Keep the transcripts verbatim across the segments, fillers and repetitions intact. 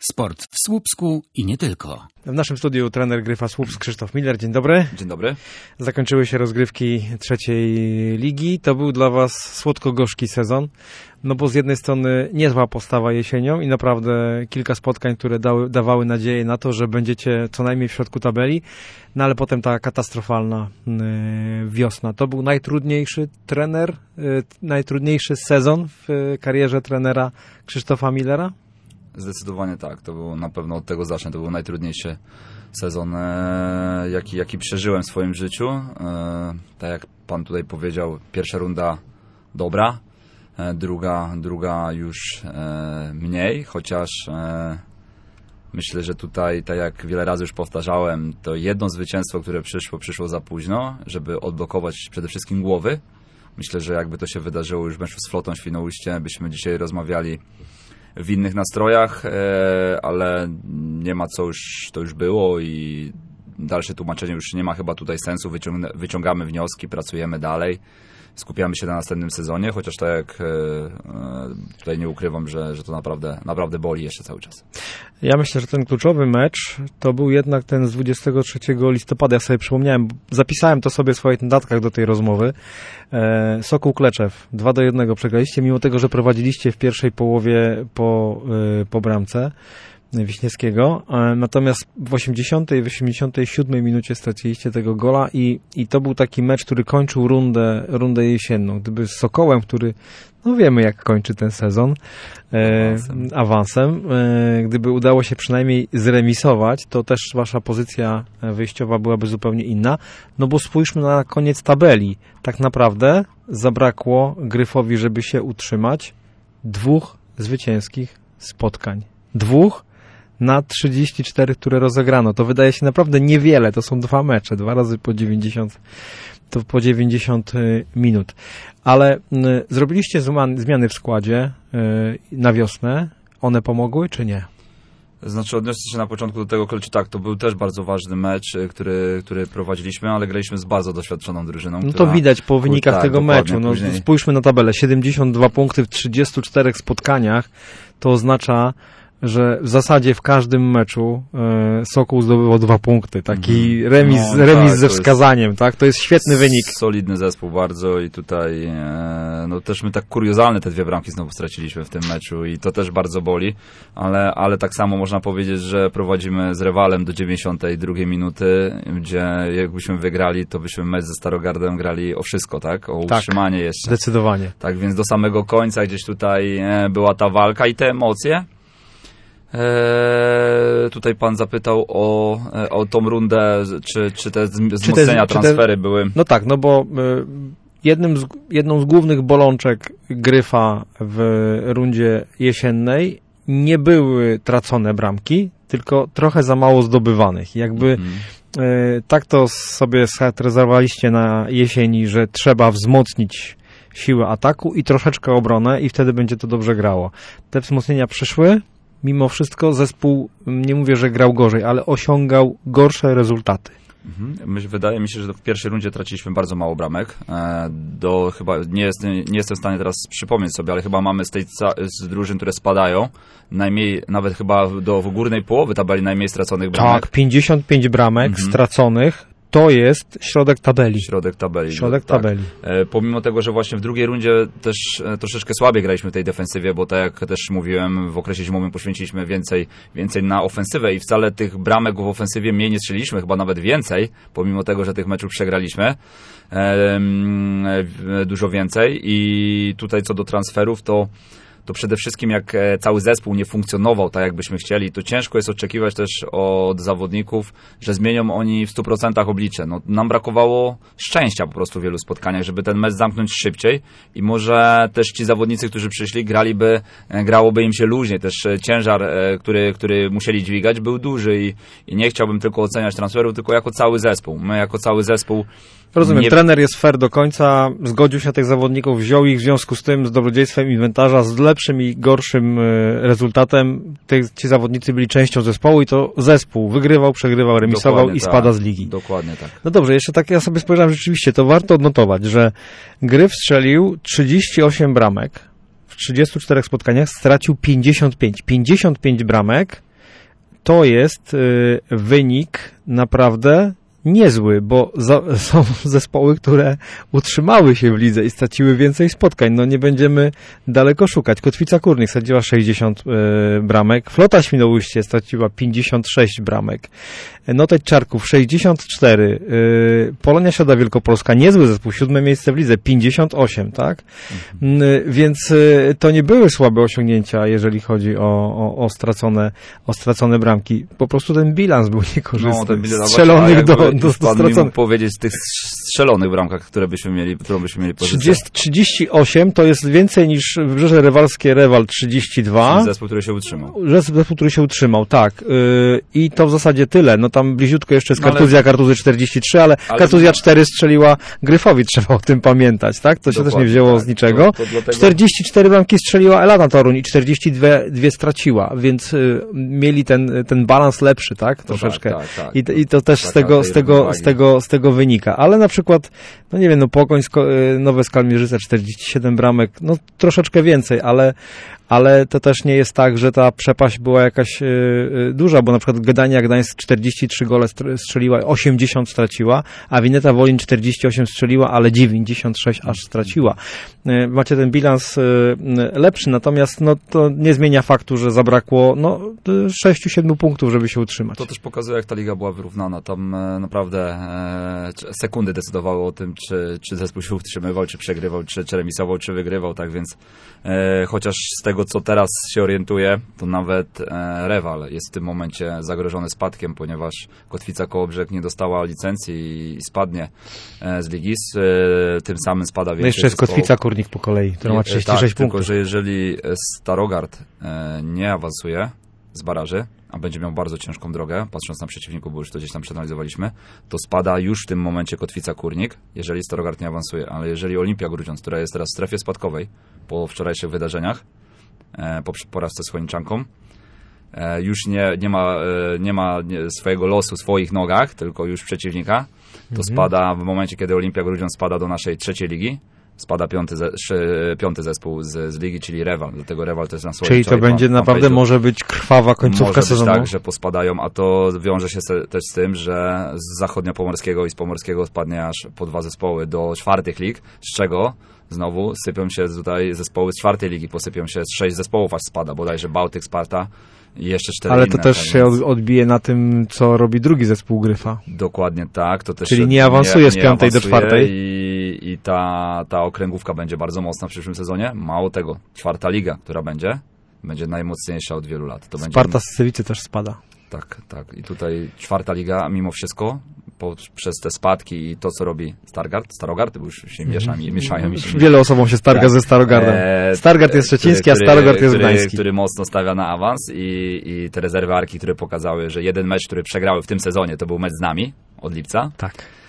Sport w Słupsku i nie tylko. W naszym studiu trener Gryfa Słupsk Krzysztof Miller. Dzień dobry. Dzień dobry. Zakończyły się rozgrywki trzeciej ligi. To był dla Was słodko-gorzki sezon, no bo z jednej strony niezła postawa jesienią i naprawdę kilka spotkań, które dały, dawały nadzieję na to, że będziecie co najmniej w środku tabeli, no ale potem ta katastrofalna yy, wiosna. To był najtrudniejszy trener, yy, najtrudniejszy sezon w yy, karierze trenera Krzysztofa Millera? Zdecydowanie tak, to było na pewno od tego zacznę, to był najtrudniejszy sezon, e, jaki, jaki przeżyłem w swoim życiu. E, tak jak pan tutaj powiedział, pierwsza runda dobra, e, druga, druga już e, mniej, chociaż e, myślę, że tutaj, tak jak wiele razy już powtarzałem, to jedno zwycięstwo, które przyszło, przyszło za późno, żeby odblokować przede wszystkim głowy. Myślę, że jakby to się wydarzyło już w meczu z Flotą w Świnoujście, byśmy dzisiaj rozmawiali w innych nastrojach, ale nie ma co, już to już było i dalsze tłumaczenie już nie ma chyba tutaj sensu. Wyciąg- wyciągamy wnioski, pracujemy dalej, skupiamy się na następnym sezonie, chociaż tak jak tutaj nie ukrywam, że, że to naprawdę, naprawdę boli jeszcze cały czas. Ja myślę, że ten kluczowy mecz to był jednak ten z dwudziestego trzeciego listopada. Ja sobie przypomniałem, zapisałem to sobie w swoich notatkach do tej rozmowy. E, Sokół Kleczew dwa do jednego przegraliście, mimo tego, że prowadziliście w pierwszej połowie po, e, po bramce Wiśniewskiego, e, natomiast w osiemdziesiątej, w osiemdziesiątej siódmej minucie straciliście tego gola i, i to był taki mecz, który kończył rundę, rundę jesienną. Gdyby z Sokołem, który, no wiemy jak kończy ten sezon, e, awansem, awansem e, gdyby udało się przynajmniej zremisować, to też wasza pozycja wyjściowa byłaby zupełnie inna, no bo spójrzmy na koniec tabeli. Tak naprawdę zabrakło Gryfowi, żeby się utrzymać, dwóch zwycięskich spotkań. Dwóch na trzydzieści cztery, które rozegrano. To wydaje się naprawdę niewiele. To są dwa mecze, dwa razy po dziewięćdziesiąt, to po dziewięćdziesiąt minut. Ale y, zrobiliście zmiany, zmiany w składzie y, na wiosnę. One pomogły, czy nie? Znaczy odniosę się na początku do tego Kleczu, tak, to był też bardzo ważny mecz, który, który prowadziliśmy, ale graliśmy z bardzo doświadczoną drużyną. No która... to widać po wynikach tak, tego meczu. No, później... Spójrzmy na tabelę. siedemdziesiąt dwa punkty w trzydziestu czterech spotkaniach. To oznacza, że w zasadzie w każdym meczu e, Sokół zdobywał dwa punkty. Taki mm. remis, no, remis tak, ze wskazaniem, jest, tak? To jest świetny wynik. Solidny zespół bardzo i tutaj e, no też my tak kuriozalne te dwie bramki znowu straciliśmy w tym meczu i to też bardzo boli, ale, ale tak samo można powiedzieć, że prowadzimy z rywalem do dziewięćdziesiątej drugiej minuty, gdzie jakbyśmy wygrali, to byśmy mecz ze Starogardem grali o wszystko, tak? O tak, utrzymanie jeszcze. Zdecydowanie. Tak, więc do samego końca gdzieś tutaj e, była ta walka i te emocje. Eee, tutaj pan zapytał o, o tą rundę, czy, czy te wzmocnienia, transfery te, były... No tak, no bo y, jednym z, jedną z głównych bolączek Gryfa w rundzie jesiennej nie były tracone bramki, tylko trochę za mało zdobywanych. Jakby mm-hmm. y, tak to sobie scharakteryzowaliście na jesieni, że trzeba wzmocnić siłę ataku i troszeczkę obronę i wtedy będzie to dobrze grało. Te wzmocnienia przyszły. Mimo wszystko zespół, nie mówię, że grał gorzej, ale osiągał gorsze rezultaty. Mhm. Myśl, wydaje mi się, że w pierwszej rundzie traciliśmy bardzo mało bramek. Do, chyba, nie, jest, nie jestem w stanie teraz przypomnieć sobie, ale chyba mamy z tej z drużyn, które spadają, najmniej, nawet chyba do górnej połowy tabeli najmniej straconych bramek. Tak, pięćdziesiąt pięć bramek mhm. straconych. To jest środek tabeli. Środek tabeli. Środek tak. tabeli. E, pomimo tego, że właśnie w drugiej rundzie też e, troszeczkę słabiej graliśmy w tej defensywie, bo tak jak też mówiłem, w okresie zimowym poświęciliśmy więcej, więcej na ofensywę i wcale tych bramek w ofensywie mniej nie strzeliliśmy, chyba nawet więcej, pomimo tego, że tych meczów przegraliśmy e, e, dużo więcej. I tutaj co do transferów, to to przede wszystkim jak cały zespół nie funkcjonował tak, jakbyśmy chcieli, to ciężko jest oczekiwać też od zawodników, że zmienią oni w stu procentach oblicze. No, nam brakowało szczęścia po prostu w wielu spotkaniach, żeby ten mecz zamknąć szybciej i może też ci zawodnicy, którzy przyszli, graliby, grałoby im się luźniej. Też ciężar, który, który musieli dźwigać, był duży i, i nie chciałbym tylko oceniać transferów, tylko jako cały zespół. My jako cały zespół... Rozumiem, nie... trener jest fair do końca, zgodził się na tych zawodników, wziął ich w związku z tym, z dobrodziejstwem inwentarza, z lepszym i gorszym rezultatem. Te, ci zawodnicy byli częścią zespołu i to zespół wygrywał, przegrywał, remisował Dokładnie i tak. spada z ligi. Dokładnie tak. No dobrze, jeszcze tak ja sobie spojrzałem, rzeczywiście to warto odnotować, że Gryf strzelił trzydzieści osiem bramek w trzydziestu czterech spotkaniach, stracił pięćdziesiąt pięć. pięćdziesiąt pięć bramek to jest y, wynik naprawdę niezły, bo za, są zespoły, które utrzymały się w lidze i straciły więcej spotkań. No nie będziemy daleko szukać. Kotwica Kórnik straciła sześćdziesiąt y, bramek, Flota Świnoujście straciła pięćdziesiąt sześć bramek, Noteć Czarków sześćdziesiąt cztery, y, Polonia Środa Wielkopolska, niezły zespół, siódme miejsce w lidze, pięćdziesiąt osiem, tak? Mhm. Y, więc y, to nie były słabe osiągnięcia, jeżeli chodzi o, o, o, stracone, o stracone bramki. Po prostu ten bilans był niekorzystny. No, ten bilans, strzelonych do, do, do straconych. Powiedzieć z tych strzelonych bramkach, które byśmy mieli, którą byśmy mieli pozycję. trzydzieści, trzydzieści osiem to jest więcej niż Wybrzeże Rewalskie Rewal trzydzieści dwa. Zespół, który się utrzymał. Zespół, który się utrzymał, tak. Yy, I to w zasadzie tyle. No tam bliziutko jeszcze jest Kartuzja, ale... Kartuzy czterdzieści trzy, ale, ale Kartuzja cztery strzeliła Gryfowi, trzeba o tym pamiętać, tak? To się Dokładnie, też nie wzięło tak. z niczego. To, to dlatego... czterdzieści cztery bramki strzeliła Elana Toruń i czterdzieści dwie straciła, więc y, mieli ten, ten balans lepszy, tak? Troszeczkę. Tak, tak, tak. I, I to też z tego, z, tego, z, tego, z tego wynika. Ale na przykład, no nie wiem, no Pogoń, Nowe Skalmierzyce, czterdzieści siedem bramek, no troszeczkę więcej, ale ale to też nie jest tak, że ta przepaść była jakaś y, y, duża, bo na przykład Gdania Gdańsk czterdzieści trzy gole strzeliła, osiemdziesiąt straciła, a Wineta Wolin czterdzieści osiem strzeliła, ale dziewięćdziesiąt sześć aż straciła. Y, macie ten bilans y, y, lepszy, natomiast no, to nie zmienia faktu, że zabrakło no, sześć siedem punktów, żeby się utrzymać. To też pokazuje, jak ta liga była wyrównana. Tam e, naprawdę e, sekundy decydowały o tym, czy, czy zespół się utrzymywał, czy przegrywał, czy, czy remisował, czy wygrywał, tak więc e, chociaż z tego tego, co teraz się orientuję, to nawet e, Rewal jest w tym momencie zagrożony spadkiem, ponieważ Kotwica Kołobrzeg nie dostała licencji i, i spadnie e, z ligi. Z, e, tym samym spada więcej. No jeszcze jest Kotwica Kórnik po kolei, która ma trzydzieści sześć tak, punktów. Tylko, że jeżeli Starogard e, nie awansuje z baraży, a będzie miał bardzo ciężką drogę, patrząc na przeciwników, bo już to gdzieś tam przeanalizowaliśmy, to spada już w tym momencie Kotwica Kórnik, jeżeli Starogard nie awansuje. Ale jeżeli Olimpia Grudziądz, która jest teraz w strefie spadkowej po wczorajszych wydarzeniach, po porażce z Chojniczanką, już nie, nie ma, nie ma swojego losu w swoich nogach, tylko już przeciwnika, to mhm. spada w momencie, kiedy Olimpia Grudziądz spada do naszej trzeciej ligi, spada piąty, ze, piąty zespół z, z ligi, czyli Rewal. Dlatego Rewal to jest na swoim. Czyli to będzie pan, naprawdę pan może być krwawa końcówka może sezonu. Może być tak, że pospadają, a to wiąże się se, też z tym, że z zachodniopomorskiego i z pomorskiego spadnie aż po dwa zespoły do czwartych lig, z czego znowu sypią się tutaj zespoły z czwartej ligi, posypią się z sześć zespołów, aż spada, bodajże Bałtyk, Sparta i jeszcze cztery Ale inne. to też się więc... odbije na tym, co robi drugi zespół Gryfa. Dokładnie tak. To też Czyli nie awansuje nie, z piątej nie do czwartej. I, i ta, ta okręgówka będzie bardzo mocna w przyszłym sezonie. Mało tego, czwarta liga, która będzie, będzie najmocniejsza od wielu lat. To Sparta będzie... z Sywicy też spada. Tak, tak. I tutaj czwarta liga, mimo wszystko, po, przez te spadki i to, co robi Stargard, Starogard, bo już się mieszają, mieszają mi się. Wiele osobom się Stargard tak. ze Starogardem. Stargard jest szczeciński, a Starogard jest gdański. Który mocno stawia na awans i, i te rezerwy Arki, które pokazały, że jeden mecz, który przegrały w tym sezonie, to był mecz z nami od lipca. Tak.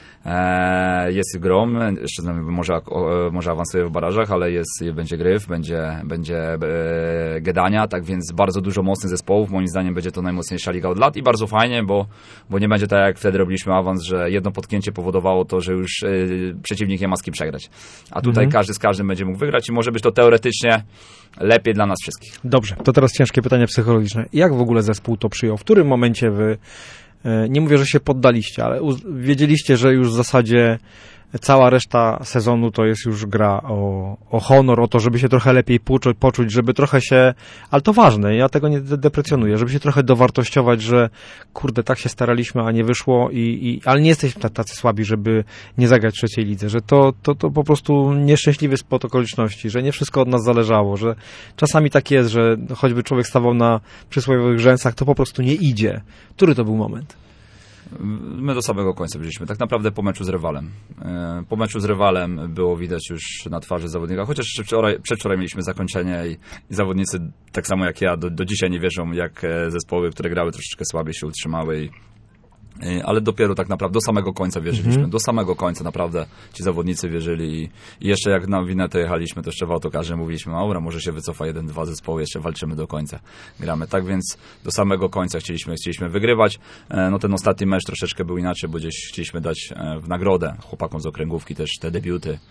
Jest Grom, jeszcze może, może awansuje w barażach, ale jest, będzie Gryf, będzie, będzie Gdania, tak więc bardzo dużo mocnych zespołów. Moim zdaniem będzie to najmocniejsza liga od lat i bardzo fajnie, bo, bo nie będzie tak jak wtedy robiliśmy awans, że jedno potknięcie powodowało to, że już y, przeciwnik nie ma z kim przegrać. A tutaj mhm. każdy z każdym będzie mógł wygrać i może być to teoretycznie lepiej dla nas wszystkich. Dobrze, to teraz ciężkie pytanie psychologiczne. Jak w ogóle zespół to przyjął? W którym momencie wy nie mówię, że się poddaliście, ale wiedzieliście, że już w zasadzie cała reszta sezonu to jest już gra o, o honor, o to, żeby się trochę lepiej poczuć, poczuć, żeby trochę się, ale to ważne, ja tego nie deprecjonuję, żeby się trochę dowartościować, że kurde, tak się staraliśmy, a nie wyszło, i, i, ale nie jesteśmy tacy słabi, żeby nie zagrać w trzeciej lidze, że to, to, to po prostu nieszczęśliwy spot okoliczności, że nie wszystko od nas zależało, że czasami tak jest, że choćby człowiek stawał na przysłowiowych rzęsach, to po prostu nie idzie. Który to był moment? My do samego końca byliśmy. Tak naprawdę po meczu z Rywalem. Po meczu z Rywalem było widać już na twarzy zawodnika, chociaż wczoraj, przedwczoraj mieliśmy zakończenie i, i zawodnicy, tak samo jak ja, do, do dzisiaj nie wierzą, jak zespoły, które grały troszeczkę słabiej, się utrzymały. I, ale dopiero tak naprawdę do samego końca wierzyliśmy. Mhm. Do samego końca naprawdę ci zawodnicy wierzyli i, i jeszcze jak na Winetę jechaliśmy, to jeszcze w autokarze mówiliśmy, aura, może się wycofa jeden, dwa zespoły, jeszcze walczymy do końca. Gramy. Tak więc do samego końca chcieliśmy, chcieliśmy wygrywać. No ten ostatni mecz troszeczkę był inaczej, bo gdzieś chcieliśmy dać w nagrodę chłopakom z okręgówki też te debiuty.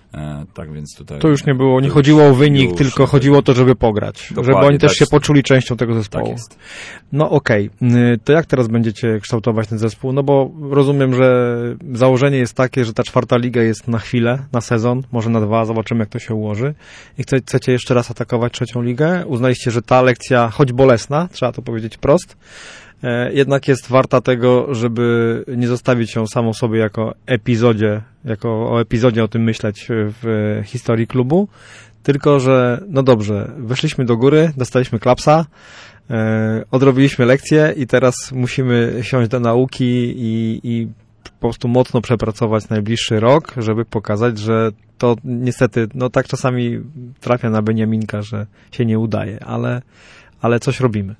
E, tak więc tutaj... To już nie było, nie już, chodziło o wynik, już, tylko chodziło o to, żeby pograć. Dokładnie, żeby oni też tak, się poczuli częścią tego zespołu. Tak jest. No okej, okay. To jak teraz będziecie kształtować ten zespół? No bo rozumiem, że założenie jest takie, że ta czwarta liga jest na chwilę, na sezon, może na dwa, zobaczymy jak to się ułoży. I chce, chcecie jeszcze raz atakować trzecią ligę? Uznaliście, że ta lekcja, choć bolesna, trzeba to powiedzieć prost, jednak jest warta tego, żeby nie zostawić ją samą sobie jako epizodzie, jako o epizodzie o tym myśleć w historii klubu, tylko że, no dobrze, weszliśmy do góry, dostaliśmy klapsa, e, odrobiliśmy lekcję i teraz musimy siąść do nauki i, i po prostu mocno przepracować najbliższy rok, żeby pokazać, że to niestety, no tak czasami trafia na Beniaminka, że się nie udaje, ale, ale coś robimy.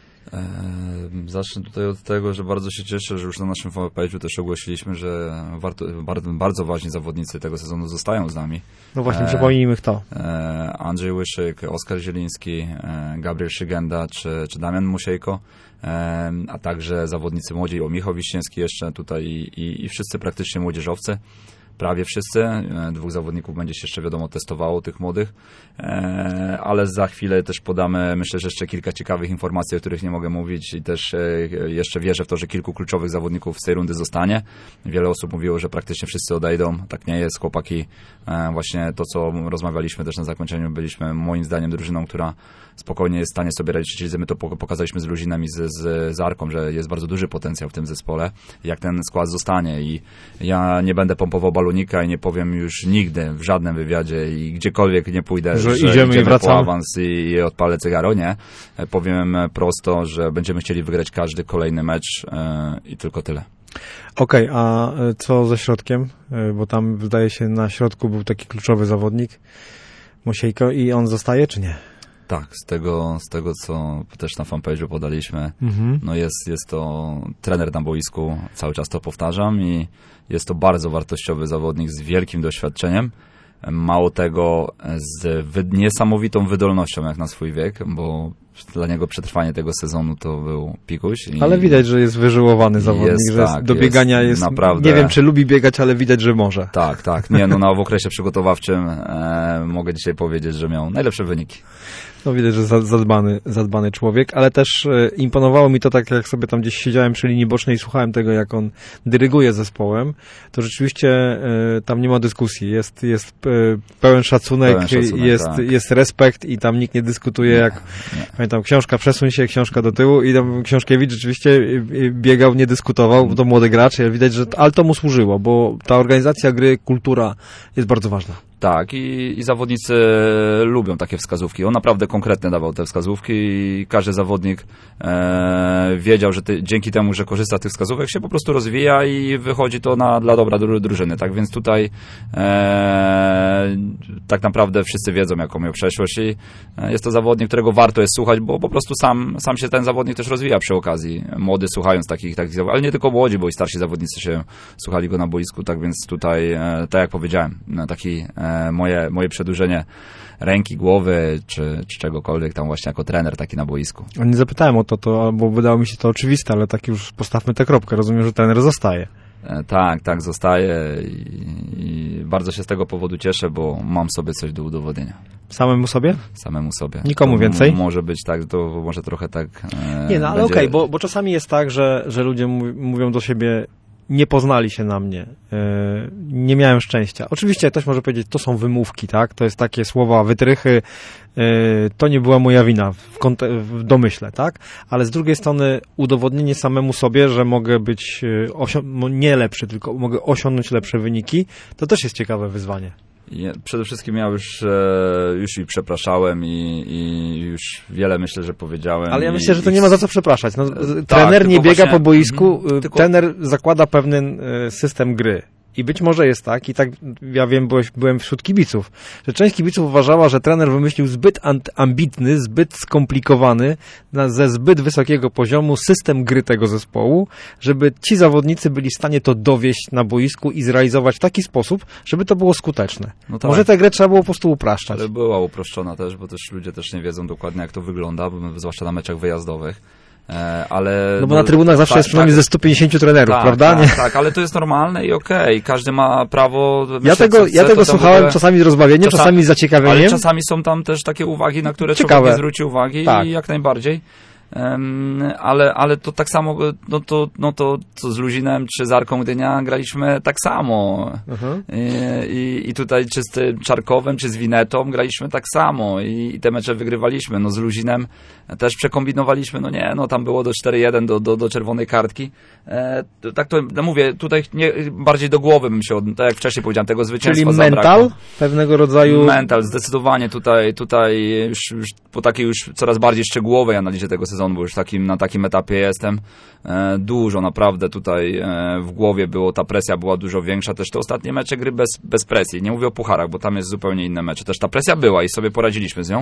Zacznę tutaj od tego, że bardzo się cieszę, że już na naszym fanpage'u też ogłosiliśmy, że warto, bardzo, bardzo ważni zawodnicy tego sezonu zostają z nami. No właśnie, e, przypomnijmy kto. E, Andrzej Łyszyk, Oskar Zieliński, e, Gabriel Szygenda czy, czy Damian Musiejko, e, a także zawodnicy młodzi, o Michał Wiśniewski jeszcze tutaj i, i, i wszyscy praktycznie młodzieżowcy. Prawie wszyscy. Dwóch zawodników będzie się jeszcze, wiadomo, testowało, tych młodych. Ale za chwilę też podamy, myślę, że jeszcze kilka ciekawych informacji, o których nie mogę mówić i też jeszcze wierzę w to, że kilku kluczowych zawodników z tej rundy zostanie. Wiele osób mówiło, że praktycznie wszyscy odejdą. Tak nie jest. Chłopaki, właśnie to, co rozmawialiśmy też na zakończeniu, byliśmy moim zdaniem drużyną, która spokojnie jest w stanie sobie radzić. My to pokazaliśmy z Luzinem i z, z, z Arką, że jest bardzo duży potencjał w tym zespole. Jak ten skład zostanie i ja nie będę pompował balonika i nie powiem już nigdy w żadnym wywiadzie i gdziekolwiek nie pójdę, że, że idziemy, idziemy po awans i, i odpalę cygaro, nie. Powiem prosto, że będziemy chcieli wygrać każdy kolejny mecz yy, i tylko tyle. Okej, okay, a co ze środkiem? Bo tam wydaje się na środku był taki kluczowy zawodnik Musiejko i on zostaje czy nie? Tak, z tego, z tego co też na fanpage'u podaliśmy, mhm. no jest, jest to trener na boisku, cały czas to powtarzam i jest to bardzo wartościowy zawodnik z wielkim doświadczeniem. Mało tego, z wy, niesamowitą wydolnością jak na swój wiek, bo dla niego przetrwanie tego sezonu to był pikuś. I ale widać, że jest wyżyłowany zawodnik, jest, że tak, do biegania jest, jest naprawdę, nie wiem czy lubi biegać, ale widać, że może. Tak, tak. Nie, no na w okresie przygotowawczym e, mogę dzisiaj powiedzieć, że miał najlepsze wyniki. No widać, że zadbany, zadbany człowiek, ale też e, imponowało mi to tak, jak sobie tam gdzieś siedziałem przy linii bocznej i słuchałem tego, jak on dyryguje zespołem, to rzeczywiście e, tam nie ma dyskusji. Jest, jest e, pełen szacunek, pełen szacunek jest, tak. jest respekt i tam nikt nie dyskutuje, nie, jak nie. pamiętam, książka przesuń się, książka do tyłu i tam Książkiewicz rzeczywiście biegał, nie dyskutował, bo to młody gracz, ale widać, że ale to mu służyło, bo ta organizacja gry, kultura jest bardzo ważna. Tak, i, i zawodnicy lubią takie wskazówki. On naprawdę konkretnie dawał te wskazówki i każdy zawodnik e, wiedział, że ty, dzięki temu, że korzysta z tych wskazówek, się po prostu rozwija i wychodzi to na, dla dobra dru, drużyny. Tak więc tutaj e, tak naprawdę wszyscy wiedzą, jaką miał przeszłość i e, jest to zawodnik, którego warto jest słuchać, bo po prostu sam, sam się ten zawodnik też rozwija przy okazji. Młody słuchając takich, takich zawodników, ale nie tylko młodzi, bo i starsi zawodnicy się słuchali go na boisku. Tak więc tutaj, e, tak jak powiedziałem, taki e, Moje, moje przedłużenie ręki, głowy, czy, czy czegokolwiek tam właśnie jako trener taki na boisku. Nie zapytałem o to, to, bo wydało mi się to oczywiste, ale tak już postawmy tę kropkę. Rozumiem, że trener zostaje. E, tak, tak, zostaje i, i bardzo się z tego powodu cieszę, bo mam sobie coś do udowodnienia. Samemu sobie? Samemu sobie. Nikomu to więcej? Może być tak, to może trochę tak... E, nie, no ale będzie... okej, okay, bo, bo czasami jest tak, że, że ludzie mówią do siebie nie poznali się na mnie, yy, nie miałem szczęścia. Oczywiście ktoś może powiedzieć, to są wymówki, tak? To jest takie słowa, wytrychy, yy, to nie była moja wina w, kont- w domyśle, tak? Ale z drugiej strony udowodnienie samemu sobie, że mogę być yy, osio- nie lepszy, tylko mogę osiągnąć lepsze wyniki, to też jest ciekawe wyzwanie. Ja przede wszystkim ja już, e, już i przepraszałem i, i już wiele myślę, że powiedziałem. Ale ja i, myślę, że to i... nie ma za co przepraszać. No, tak, trener nie biega właśnie... po boisku, mm, tylko... trener zakłada pewien y, system gry. I być może jest tak, i tak ja wiem, bo byłem wśród kibiców, że część kibiców uważała, że trener wymyślił zbyt ambitny, zbyt skomplikowany, na, ze zbyt wysokiego poziomu system gry tego zespołu, żeby ci zawodnicy byli w stanie to dowieść na boisku i zrealizować w taki sposób, żeby to było skuteczne. No tak. Może tę grę trzeba było po prostu upraszczać. Ale była uproszczona też, bo też ludzie też nie wiedzą dokładnie, jak to wygląda, zwłaszcza na meczach wyjazdowych. Ale, no bo na trybunach zawsze tak, jest przynajmniej tak, ze stu pięćdziesięciu trenerów, tak, prawda? Tak, Nie? tak, ale to jest normalne i okej, okay. Każdy ma prawo... Ja myśleć, tego, chce, ja tego słuchałem ogóle... czasami z rozbawieniem, czasami, czasami z zaciekawieniem. Ale czasami są tam też takie uwagi, na które Ciekawe. człowiek nie zwróci uwagi tak. i jak najbardziej. Um, ale, ale to tak samo, no to, no to co z Luzinem czy z Arką Gdynia graliśmy tak samo. Uh-huh. I, i, I tutaj czy z Czarkowem, czy z Winetą graliśmy tak samo i, i te mecze wygrywaliśmy. No z Luzinem też przekombinowaliśmy, no nie, no tam było do cztery jeden do, do, do czerwonej kartki. E, to, tak to no mówię, tutaj nie, bardziej do głowy bym się, od, tak jak wcześniej powiedziałem, tego zwycięstwa Czyli zabrakło. mental pewnego rodzaju... Mental, zdecydowanie tutaj, tutaj już, już po takiej już coraz bardziej szczegółowej analizie tego sezonu, bo już takim, na takim etapie jestem. E, dużo naprawdę tutaj e, w głowie było, ta presja była dużo większa. Też te ostatnie mecze gry bez, bez presji. Nie mówię o pucharach, bo tam jest zupełnie inne mecze. Też ta presja była i sobie poradziliśmy z nią.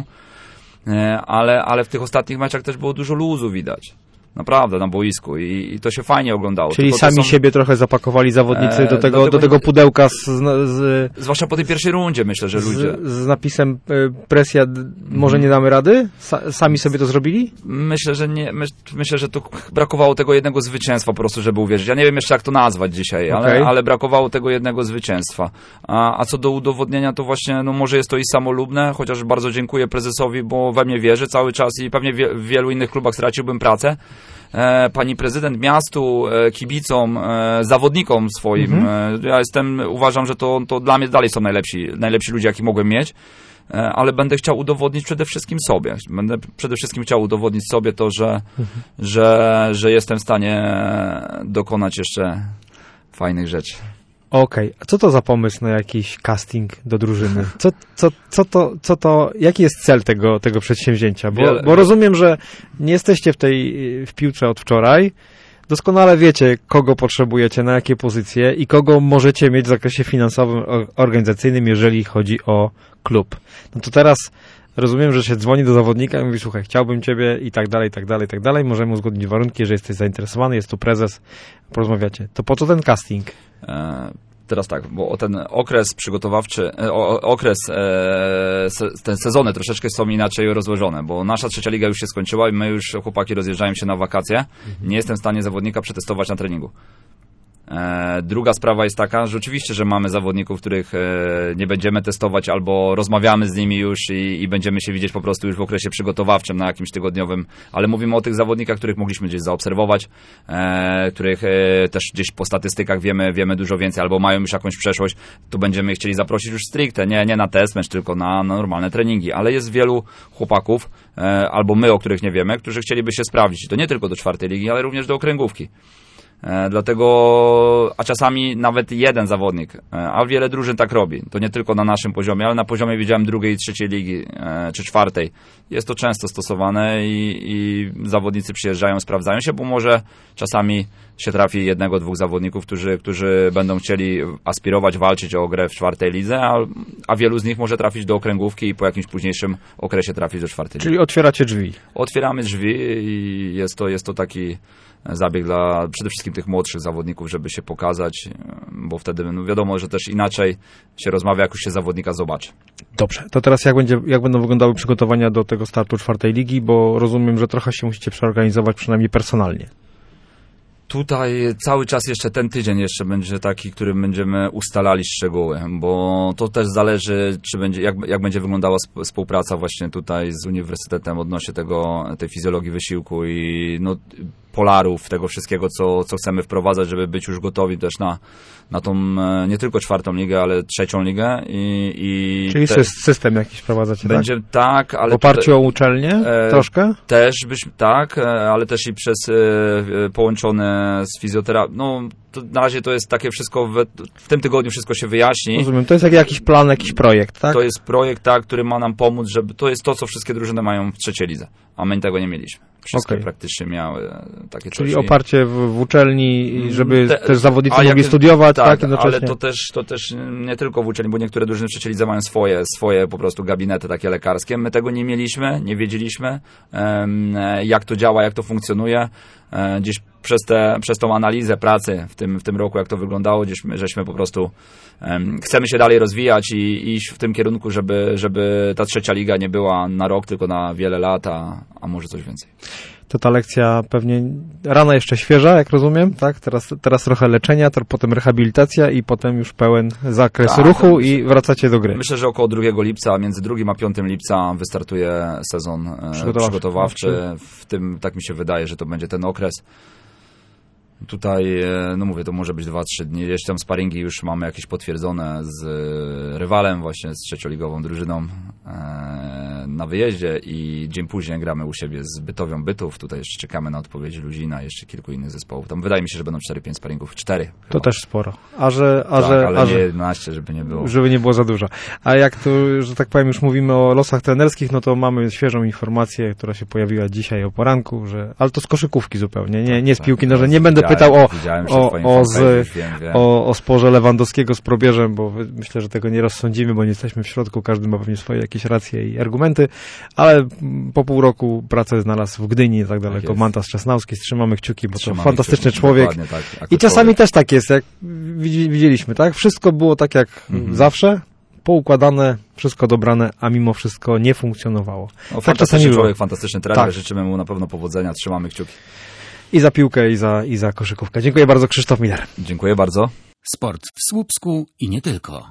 E, ale, ale w tych ostatnich meczach też było dużo luzu widać. Naprawdę, na boisku i, i to się fajnie oglądało. Czyli Tylko sami są... siebie trochę zapakowali zawodnicy e, do, tego, do tego, do tego pudełka z, z, zwłaszcza po tej pierwszej rundzie, myślę, że ludzie... Z, z napisem y, presja, d- może nie damy rady? Sa, sami sobie to zrobili? Myślę, że nie. Myśl, myślę, że tu brakowało tego jednego zwycięstwa po prostu, żeby uwierzyć. Ja nie wiem jeszcze, jak to nazwać dzisiaj, ale, Okay. ale brakowało tego jednego zwycięstwa. A, a co do udowodnienia, to właśnie, no może jest to i samolubne, chociaż bardzo dziękuję prezesowi, bo we mnie wierzy cały czas i pewnie wie, w wielu innych klubach straciłbym pracę. E, pani prezydent, miastu, e, kibicom, e, zawodnikom swoim. Mhm. E, ja jestem, uważam, że to, to dla mnie dalej są najlepsi, najlepsi ludzie, jakich mogłem mieć. Ale będę chciał udowodnić przede wszystkim sobie. Będę przede wszystkim chciał udowodnić sobie to, że, mhm. że, że jestem w stanie dokonać jeszcze fajnych rzeczy. Okej, okay. A co to za pomysł na jakiś casting do drużyny? Co, co, co, to, co to, jaki jest cel tego, tego przedsięwzięcia? Bo, Wiele... bo rozumiem, że nie jesteście w tej w piłce od wczoraj. Doskonale wiecie, kogo potrzebujecie, na jakie pozycje i kogo możecie mieć w zakresie finansowym, organizacyjnym, jeżeli chodzi o klub. No to teraz rozumiem, że się dzwoni do zawodnika i mówi, słuchaj, chciałbym ciebie i tak dalej, i tak dalej, i tak dalej. Możemy uzgodnić warunki, że jesteś zainteresowany, jest tu prezes, porozmawiacie. To po co ten casting? E, teraz tak, bo o ten okres przygotowawczy, e, o, okres, e, se, te sezony troszeczkę są inaczej rozłożone, bo nasza trzecia liga już się skończyła i my już, chłopaki, rozjeżdżają się na wakacje. Mhm. Nie jestem w stanie zawodnika przetestować na treningu. E, druga sprawa jest taka, że oczywiście, że mamy zawodników, których e, nie będziemy testować albo rozmawiamy z nimi już i, i będziemy się widzieć po prostu już w okresie przygotowawczym na jakimś tygodniowym, ale mówimy o tych zawodnikach, których mogliśmy gdzieś zaobserwować, e, których e, też gdzieś po statystykach wiemy, wiemy dużo więcej albo mają już jakąś przeszłość, to będziemy chcieli zaprosić już stricte, nie, nie na test mecz, tylko na, na normalne treningi, ale jest wielu chłopaków, e, albo my, o których nie wiemy, którzy chcieliby się sprawdzić, to nie tylko do czwartej ligi, ale również do okręgówki. E, dlatego, a czasami nawet jeden zawodnik, e, a wiele drużyn tak robi. To nie tylko na naszym poziomie, ale na poziomie, widziałem, drugiej i trzeciej ligi, e, czy czwartej. Jest to często stosowane i, i zawodnicy przyjeżdżają, sprawdzają się, bo może czasami się trafi jednego, dwóch zawodników, którzy, którzy będą chcieli aspirować, walczyć o grę w czwartej lidze, a, a wielu z nich może trafić do okręgówki i po jakimś późniejszym okresie trafić do czwartej ligi. Czyli otwieracie drzwi. Otwieramy drzwi i jest to, jest to taki zabieg dla przede wszystkim tych młodszych zawodników, żeby się pokazać, bo wtedy no wiadomo, że też inaczej się rozmawia, jak już się zawodnika zobaczy. Dobrze, to teraz jak, będzie, jak będą wyglądały przygotowania do tego startu czwartej ligi, bo rozumiem, że trochę się musicie przeorganizować, przynajmniej personalnie. Tutaj cały czas jeszcze ten tydzień jeszcze będzie taki, którym będziemy ustalali szczegóły, bo to też zależy, czy będzie, jak, jak będzie wyglądała współpraca właśnie tutaj z uniwersytetem odnośnie tego, tej fizjologii wysiłku i no, polarów, tego wszystkiego, co, co chcemy wprowadzać, żeby być już gotowi też na, na tą nie tylko czwartą ligę, ale trzecią ligę. I, i Czyli te, system jakiś wprowadzacie, będzie tak? tak, ale... W oparciu tutaj, o uczelnię e, troszkę? Też byśmy, tak, ale też i przez e, połączone z fizjoterapią. No, to na razie to jest takie wszystko, w, w tym tygodniu wszystko się wyjaśni. Rozumiem, to jest jakiś plan, jakiś projekt, tak? To jest projekt, tak, który ma nam pomóc, żeby to jest to, co wszystkie drużyny mają w trzeciej lidze, a my tego nie mieliśmy. Wszystkie okay. praktycznie miały takie coś. Czyli oparcie w, w uczelni, żeby Te, też zawodnicy mogli jak, studiować, tak, tak ale to też, to też nie tylko w uczelni, bo niektóre drużyny w trzeciej lidze mają swoje, swoje po prostu gabinety takie lekarskie. My tego nie mieliśmy, nie wiedzieliśmy, um, jak to działa, jak to funkcjonuje. Um, gdzieś przez, te, przez tą analizę pracy w tym, w tym roku, jak to wyglądało, gdzieś my, żeśmy po prostu um, chcemy się dalej rozwijać i, i iść w tym kierunku, żeby, żeby ta trzecia liga nie była na rok, tylko na wiele lat, a, a może coś więcej. To to ta lekcja pewnie rana jeszcze świeża, jak rozumiem, tak? Teraz, teraz trochę leczenia, to potem rehabilitacja i potem już pełen zakres tak, ruchu myślę, i wracacie do gry. Myślę, że około drugiego lipca, między drugim a piątym lipca wystartuje sezon e, Przygotowawczy. przygotowawczy. W tym, tak mi się wydaje, że to będzie ten okres. Tutaj, e, no mówię, to może być dwa trzy dni. Jeszcze tam sparingi już mamy jakieś potwierdzone z e, rywalem, właśnie z trzecioligową drużyną e, na wyjeździe i dzień później gramy u siebie z Bytowią Bytów. Tutaj jeszcze czekamy na odpowiedzi Luzina, jeszcze kilku innych zespołów. Tam wydaje mi się, że będą cztery pięć sparingów. cztery. To też sporo. A że, a tak, że, ale a nie że, jedenaście, żeby nie było. żeby nie było za dużo. A jak to, że tak powiem, już mówimy o losach trenerskich, no to mamy świeżą informację, która się pojawiła dzisiaj o poranku, że, ale to z koszykówki zupełnie, nie, nie z Tak, piłki tak, nożnej. Nie tak, będę widziałem, pytał o, widziałem się o, w twoim o, fanpage'u, z, wiem, wiem. o, o sporze Lewandowskiego z probierzem, bo myślę, że tego nie rozsądzimy, bo nie jesteśmy w środku, każdy ma pewnie swoje jakieś racje i argumenty, ale po pół roku pracę znalazł w Gdyni, nie tak daleko, jest. Mantas Czesnauski, trzymamy kciuki, bo Trzymamy to fantastyczny kciuki, człowiek. dokładnie tak, jako I czasami człowiek. też tak jest, jak widzi- widzieliśmy, tak? Wszystko było tak jak Mhm. zawsze, poukładane, wszystko dobrane, a mimo wszystko nie funkcjonowało. No, tak czasami fantastyczny było. człowiek, fantastyczny trener, Tak. życzymy mu na pewno powodzenia, trzymamy kciuki. I za piłkę, i za, i za koszykówkę. Dziękuję bardzo, Krzysztof Miller. Dziękuję bardzo. Sport w Słupsku i nie tylko.